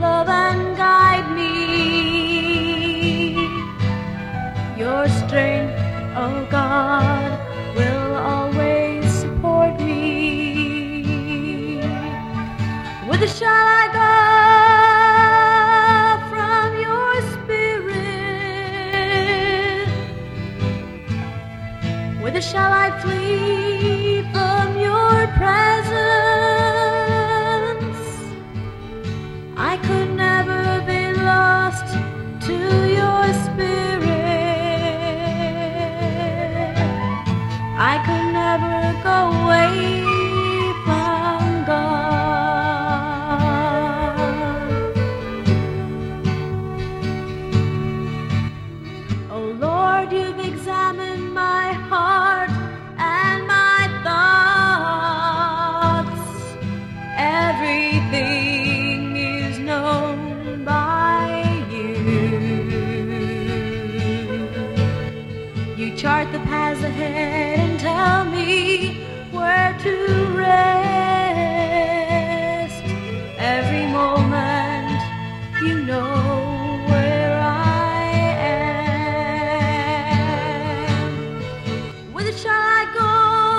love and guide me. Your strength, oh God, will always support me. Whither shall I go from your spirit? Whither shall I flee from your presence? I could never be lost to your spirit. I could never go away from God. Oh Lord, you've examined my heart and my thoughts. Everything is known by you. You chart the paths ahead and tell me where to rest. Every moment you know where I am. Whither shall I go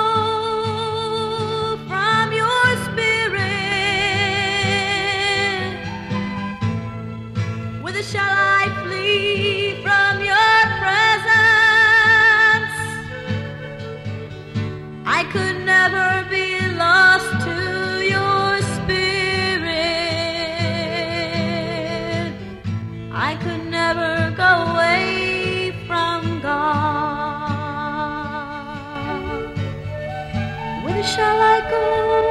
from your spirit? Whither shall I flee from your presence? I could never be lost to your spirit. I could never go away from God. Whither shall I go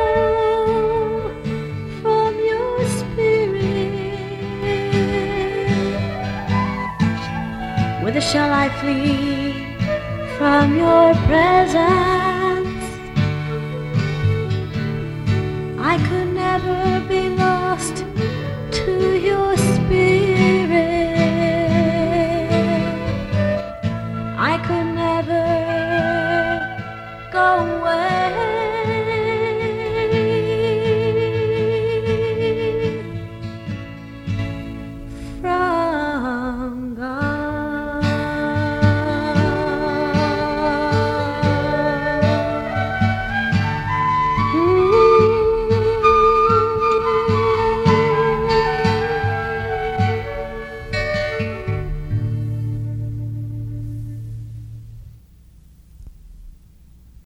from your spirit? Whither shall I flee from your presence? I could never be lost to your spirit. I could never go away